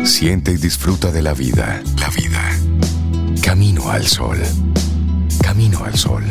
Siente y disfruta de la vida. La vida. Camino al sol. Camino al sol.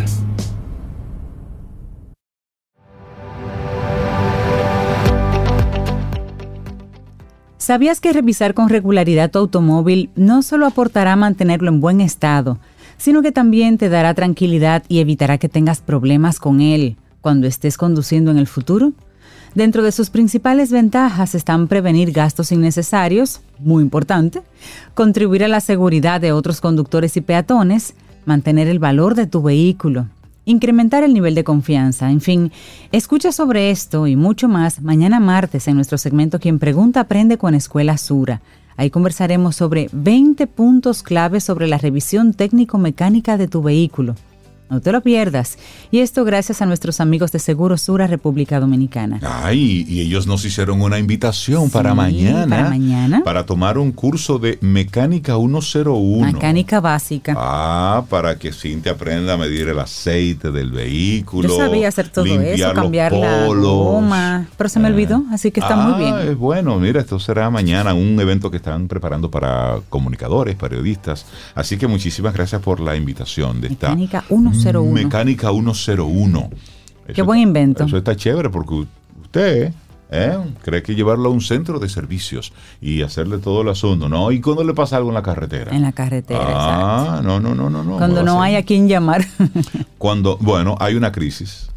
¿Sabías que revisar con regularidad tu automóvil no solo aportará a mantenerlo en buen estado, sino que también te dará tranquilidad y evitará que tengas problemas con él cuando estés conduciendo en el futuro? Dentro de sus principales ventajas están prevenir gastos innecesarios, muy importante, contribuir a la seguridad de otros conductores y peatones, mantener el valor de tu vehículo, incrementar el nivel de confianza. En fin, escucha sobre esto y mucho más mañana martes en nuestro segmento Quien Pregunta Aprende con Escuela Sura. Ahí conversaremos sobre 20 puntos claves sobre la revisión técnico-mecánica de tu vehículo. No te lo pierdas. Y esto gracias a nuestros amigos de Seguro Sura, República Dominicana. Ay, y ellos nos hicieron una invitación para mañana. Para tomar un curso de Mecánica 101. Mecánica básica. Para que Cintia aprenda a medir el aceite del vehículo. Yo sabía hacer todo eso, cambiar la goma, pero se me olvidó, así que está muy bien. Bueno, mira, esto será mañana un evento que están preparando para comunicadores, periodistas. Así que muchísimas gracias por la invitación de esta Mecánica 101. Mecánica 101. Qué buen invento. Eso está chévere porque usted cree que llevarlo a un centro de servicios y hacerle todo el asunto, ¿no? ¿Y cuando le pasa algo en la carretera? En la carretera, exacto. No. Cuando no hay a quien llamar. Cuando, hay una crisis.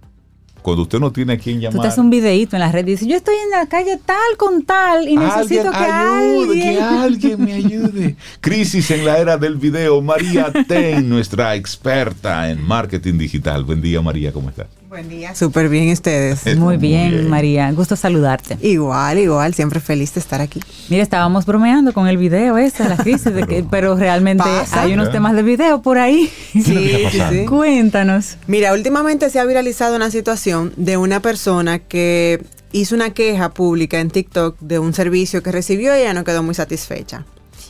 Cuando usted no tiene a quien llamar. Tú te haces un videíto en las redes y dices, yo estoy en la calle tal con tal y necesito que alguien me ayude. Crisis en la era del video. María Ten, nuestra experta en marketing digital. Buen día, María, ¿cómo estás? Buen día, súper bien ustedes. Muy bien, María, gusto saludarte. Igual, siempre feliz de estar aquí. Mira, estábamos bromeando con el video la crisis, pero realmente hay unos temas de video por ahí. Sí. Cuéntanos. Mira, últimamente se ha viralizado una situación de una persona que hizo una queja pública en TikTok de un servicio que recibió y ella no quedó muy satisfecha.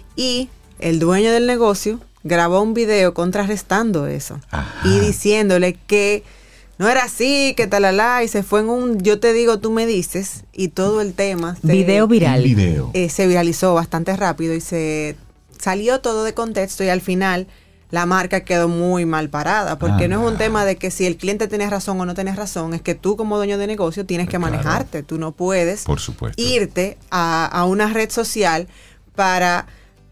Y el dueño del negocio grabó un video contrarrestando eso. Ajá. Y diciéndole que no era así, que talala, y se fue en un yo te digo, tú me dices, y todo el tema. Video viral. Se viralizó bastante rápido y se salió todo de contexto y al final la marca quedó muy mal parada, porque no es un tema de que si el cliente tiene razón o no tiene razón, es que tú como dueño de negocio tienes que manejarte. Tú no puedes irte a una red social para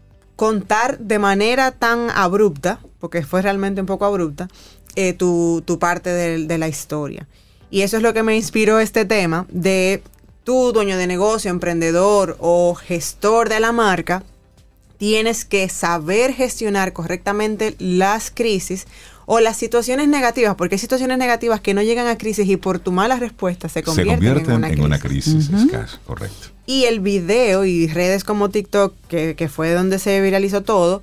contar de manera tan abrupta, porque fue realmente un poco abrupta, tu parte de la historia. Y eso es lo que me inspiró este tema de tú, dueño de negocio, emprendedor o gestor de la marca, tienes que saber gestionar correctamente las crisis o las situaciones negativas, porque hay situaciones negativas que no llegan a crisis y por tu mala respuesta se convierten en una crisis. Correcto. Y el video y redes como TikTok, que fue donde se viralizó todo,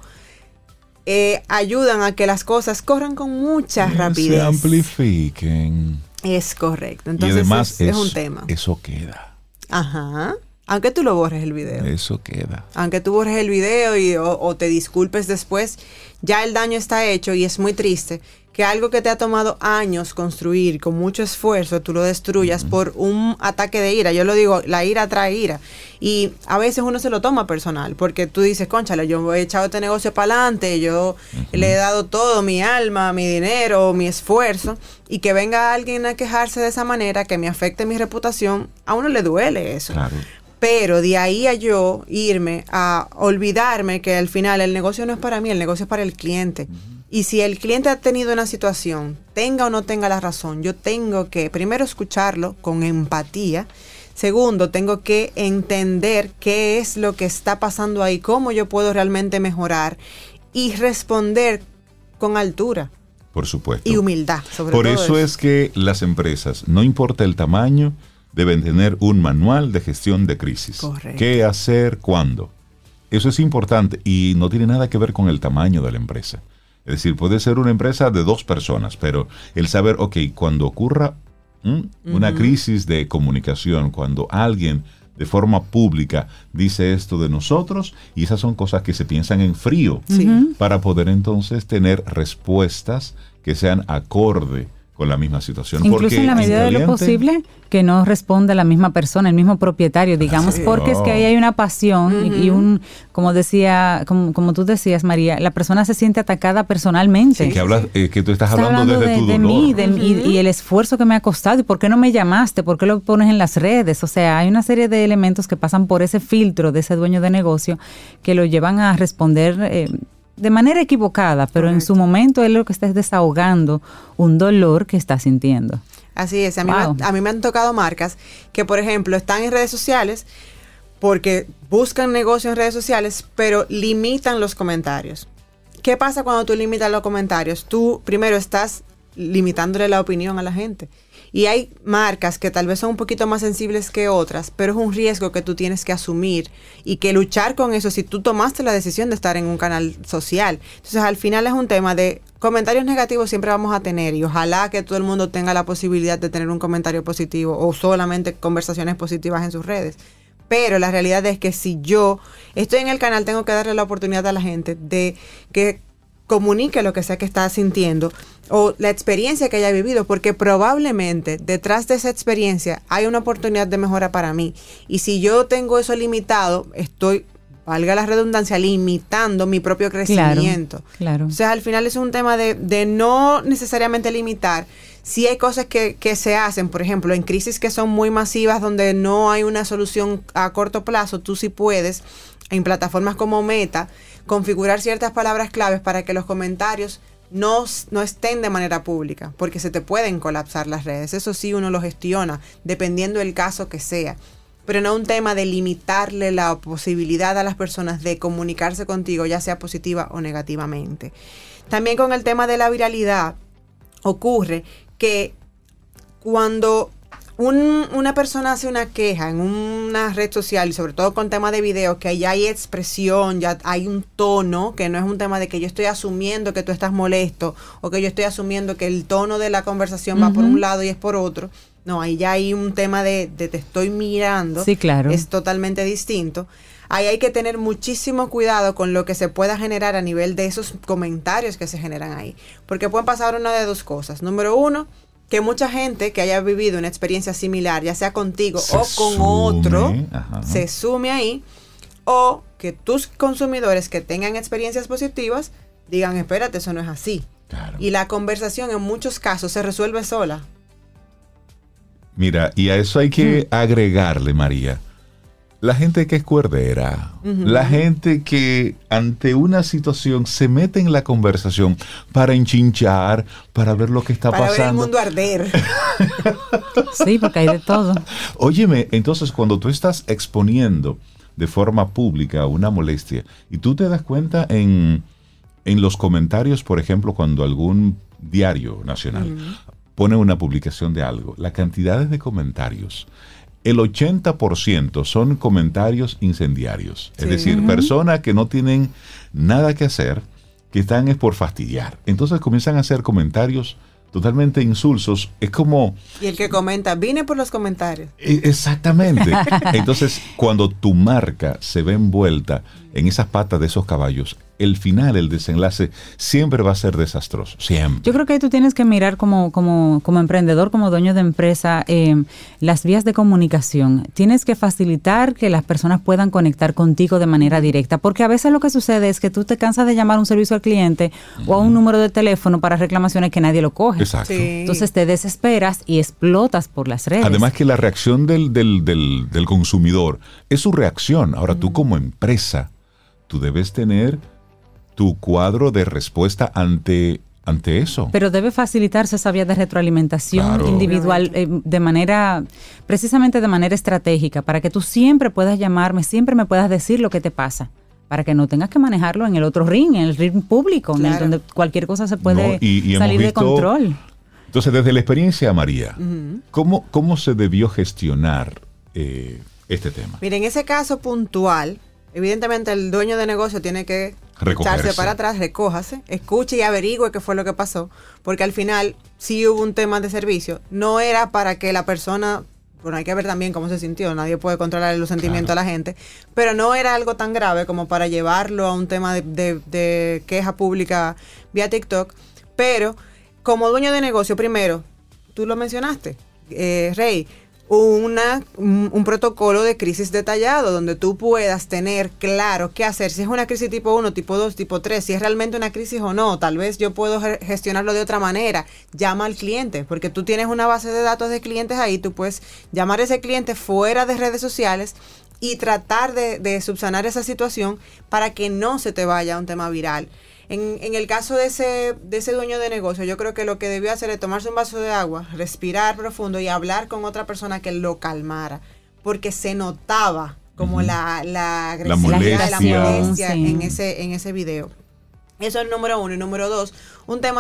ayudan a que las cosas corran con mucha rapidez. Se amplifiquen. Es correcto. Entonces, y además es un tema. Eso queda. Ajá. Aunque tú lo borres el video. Eso queda. Aunque tú borres el video o te disculpes después, ya el daño está hecho y es muy triste que algo que te ha tomado años construir con mucho esfuerzo, tú lo destruyas por un ataque de ira. Yo lo digo, la ira trae ira. Y a veces uno se lo toma personal, porque tú dices, cónchale, yo he echado este negocio para adelante, yo le he dado todo, mi alma, mi dinero, mi esfuerzo, y que venga alguien a quejarse de esa manera, que me afecte mi reputación, a uno le duele eso. Claro. Pero de ahí a yo irme a olvidarme que al final el negocio no es para mí, el negocio es para el cliente. Y si el cliente ha tenido una situación, tenga o no tenga la razón, yo tengo que primero escucharlo con empatía. Segundo, tengo que entender qué es lo que está pasando ahí, cómo yo puedo realmente mejorar y responder con altura. Por supuesto. Y humildad, sobre todo. Por eso es que las empresas, no importa el tamaño, deben tener un manual de gestión de crisis. Correcto. ¿Qué hacer? ¿Cuándo? Eso es importante y no tiene nada que ver con el tamaño de la empresa. Es decir, puede ser una empresa de 2 personas, pero el saber, cuando ocurra una crisis de comunicación, cuando alguien de forma pública dice esto de nosotros, y esas son cosas que se piensan en frío, para poder entonces tener respuestas que sean acorde con la misma situación. Incluso porque en la medida de lo caliente, posible que no responda la misma persona, el mismo propietario, digamos, porque es que ahí hay una pasión y un, como decía, como tú decías, María, la persona se siente atacada personalmente. Que hablas, que tú estás Está hablando desde tu de dolor. mí, y el esfuerzo que me ha costado, y por qué no me llamaste, por qué lo pones en las redes. O sea, hay una serie de elementos que pasan por ese filtro de ese dueño de negocio que lo llevan a responder de manera equivocada, pero en su momento él lo que está es desahogando un dolor que está sintiendo. Así es, a mí me han tocado marcas que, por ejemplo, están en redes sociales porque buscan negocio en redes sociales, pero limitan los comentarios. ¿Qué pasa cuando tú limitas los comentarios? Tú primero estás limitándole la opinión a la gente. Y hay marcas que tal vez son un poquito más sensibles que otras, pero es un riesgo que tú tienes que asumir y que luchar con eso si tú tomaste la decisión de estar en un canal social. Entonces, al final es un tema de comentarios negativos siempre vamos a tener y ojalá que todo el mundo tenga la posibilidad de tener un comentario positivo o solamente conversaciones positivas en sus redes. Pero la realidad es que si yo estoy en el canal, tengo que darle la oportunidad a la gente de que comunique lo que sea que está sintiendo o la experiencia que haya vivido, porque probablemente detrás de esa experiencia hay una oportunidad de mejora para mí. Y si yo tengo eso limitado, estoy, valga la redundancia, limitando mi propio crecimiento. Claro. O sea, al final es un tema de no necesariamente limitar. Sí hay cosas que se hacen, por ejemplo, en crisis que son muy masivas, donde no hay una solución a corto plazo, tú sí puedes, en plataformas como Meta, configurar ciertas palabras claves para que los comentarios no estén de manera pública, porque se te pueden colapsar las redes. Eso sí uno lo gestiona, dependiendo del caso que sea. Pero no un tema de limitarle la posibilidad a las personas de comunicarse contigo, ya sea positiva o negativamente. También con el tema de la viralidad, ocurre que cuando una persona hace una queja en una red social, y sobre todo con tema de video, que ya hay expresión, ya hay un tono, que no es un tema de que yo estoy asumiendo que tú estás molesto o que yo estoy asumiendo que el tono de la conversación va por un lado y es por otro. No, ahí ya hay un tema de te estoy mirando. Sí, claro. Es totalmente distinto. Ahí hay que tener muchísimo cuidado con lo que se pueda generar a nivel de esos comentarios que se generan ahí. Porque pueden pasar una de dos cosas. Número uno, que mucha gente que haya vivido una experiencia similar, ya sea contigo o con otro, se sume ahí, o que tus consumidores que tengan experiencias positivas digan, espérate, eso no es así. Claro. Y la conversación en muchos casos se resuelve sola. Mira, y a eso hay que agregarle, María, la gente que es cuerdera, la gente que ante una situación se mete en la conversación para enchinchar, para ver lo que está pasando. Para ver el mundo arder. Sí, porque hay de todo. Óyeme, entonces cuando tú estás exponiendo de forma pública una molestia y tú te das cuenta en los comentarios, por ejemplo, cuando algún diario nacional pone una publicación de algo, la cantidad de comentarios, el 80% son comentarios incendiarios. Sí. Es decir, personas que no tienen nada que hacer, que están es por fastidiar. Entonces comienzan a hacer comentarios totalmente insulsos. Es como... Y el que comenta, vine por los comentarios. Exactamente. Entonces, cuando tu marca se ve envuelta en esas patas de esos caballos, el final, el desenlace, siempre va a ser desastroso. Siempre. Yo creo que ahí tú tienes que mirar como emprendedor, como dueño de empresa, las vías de comunicación. Tienes que facilitar que las personas puedan conectar contigo de manera directa, porque a veces lo que sucede es que tú te cansas de llamar a un servicio al cliente o a un número de teléfono para reclamaciones que nadie lo coge. Exacto. Sí. Entonces te desesperas y explotas por las redes. Además que la reacción del consumidor es su reacción. Ahora tú como empresa, tú debes tener tu cuadro de respuesta ante eso. Pero debe facilitarse esa vía de retroalimentación individual precisamente de manera estratégica, para que tú siempre puedas llamarme, siempre me puedas decir lo que te pasa, para que no tengas que manejarlo en el otro ring, en el ring público, en el donde cualquier cosa se puede salir de control. Entonces, desde la experiencia, María, ¿cómo se debió gestionar este tema? Mira, en ese caso puntual, evidentemente el dueño de negocio tiene que echarse para atrás, recójase, escuche y averigüe qué fue lo que pasó, porque al final sí hubo un tema de servicio, no era para que la persona, bueno, hay que ver también cómo se sintió, nadie puede controlar los sentimientos a la gente, pero no era algo tan grave como para llevarlo a un tema de queja pública vía TikTok, pero como dueño de negocio, primero, tú lo mencionaste, Rey, un protocolo de crisis detallado donde tú puedas tener claro qué hacer, si es una crisis tipo 1, tipo 2, tipo 3, si es realmente una crisis o no, tal vez yo puedo gestionarlo de otra manera. Llama al cliente, porque tú tienes una base de datos de clientes ahí, tú puedes llamar a ese cliente fuera de redes sociales y tratar de subsanar esa situación para que no se te vaya a un tema viral. En el caso de ese dueño de negocio, yo creo que lo que debió hacer es tomarse un vaso de agua, respirar profundo y hablar con otra persona que lo calmara, porque se notaba como la agresividad, la molestia sí, en ese video. Eso es número 1. Y número 2, un tema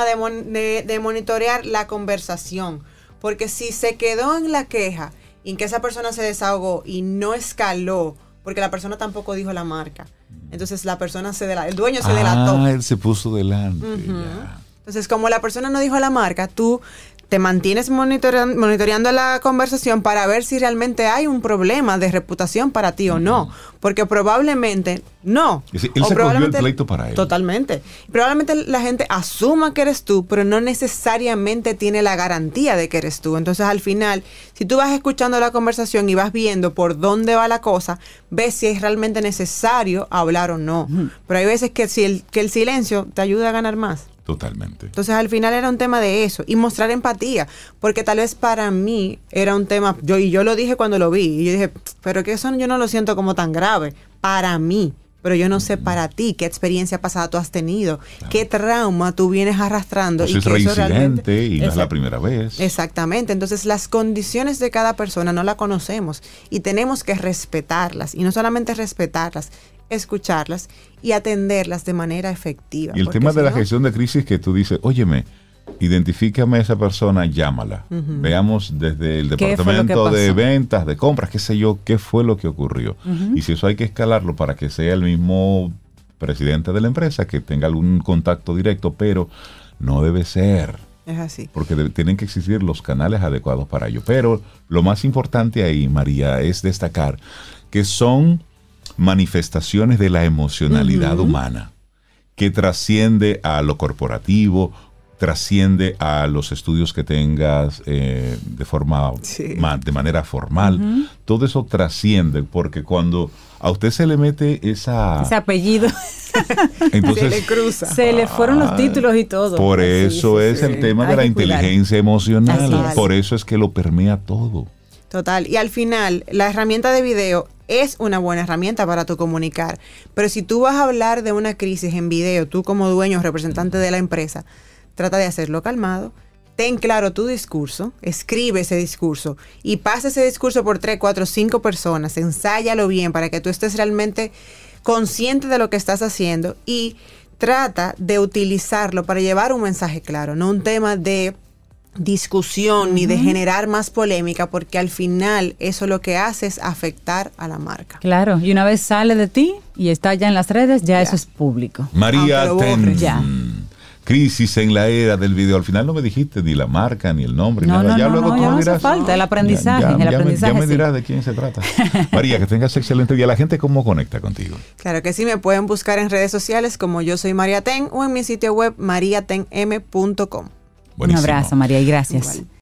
de monitorear la conversación, porque si se quedó en la queja y en que esa persona se desahogó y no escaló, porque la persona tampoco dijo la marca. Entonces la persona el dueño se delató. Él se puso delante. Ya. Entonces, como la persona no dijo la marca, tú te mantienes monitoreando la conversación para ver si realmente hay un problema de reputación para ti o no. Porque probablemente no. Es decir, él se cogió el pleito para él. Totalmente. Probablemente la gente asuma que eres tú, pero no necesariamente tiene la garantía de que eres tú. Entonces, al final, si tú vas escuchando la conversación y vas viendo por dónde va la cosa, ves si es realmente necesario hablar o no. Pero hay veces que el silencio te ayuda a ganar más. Totalmente. Entonces, al final era un tema de eso y mostrar empatía, porque tal vez para mí era un tema, yo lo dije cuando lo vi, y yo dije, pero que eso yo no lo siento como tan grave para mí, pero yo no sé para ti qué experiencia pasada tú has tenido, qué trauma tú vienes arrastrando. Pues y es reincidente y no es la primera vez. Exactamente. Entonces, las condiciones de cada persona no la conocemos y tenemos que respetarlas, y no solamente respetarlas, escucharlas y atenderlas de manera efectiva. Y el tema de la gestión de crisis que tú dices, óyeme, identifícame a esa persona, llámala. Veamos desde el departamento de ventas, de compras, qué sé yo, qué fue lo que ocurrió. Y si eso hay que escalarlo para que sea el mismo presidente de la empresa, que tenga algún contacto directo, pero no debe ser. Es así. Porque tienen que existir los canales adecuados para ello. Pero lo más importante ahí, María, es destacar que son manifestaciones de la emocionalidad humana, que trasciende a lo corporativo, trasciende a los estudios que tengas de manera formal. Todo eso trasciende, porque cuando a usted se le mete ese apellido, entonces se le cruza. Se le fueron los títulos y todo. Por eso es el tema de la inteligencia emocional. Por eso es que lo permea todo. Total. Y al final, la herramienta de video es una buena herramienta para tu comunicar. Pero si tú vas a hablar de una crisis en video, tú como dueño o representante de la empresa, trata de hacerlo calmado. Ten claro tu discurso, escribe ese discurso y pasa ese discurso por 3, 4, 5 personas. Ensáyalo bien para que tú estés realmente consciente de lo que estás haciendo y trata de utilizarlo para llevar un mensaje claro, no un tema de discusión ni de generar más polémica, porque al final eso lo que hace es afectar a la marca. Claro, y una vez sale de ti y está ya en las redes, ya eso es público. María Ten, crisis en la era del video. Al final no me dijiste ni la marca ni el nombre, nada. Ya luego tú me dirás. Hace falta el aprendizaje. Ya me dirás de quién se trata. María, que tengas excelente día. ¿La gente cómo conecta contigo? Claro que sí, me pueden buscar en redes sociales como Yo Soy María Ten o en mi sitio web mariatenm.com. Un abrazo, María, y gracias. Igual.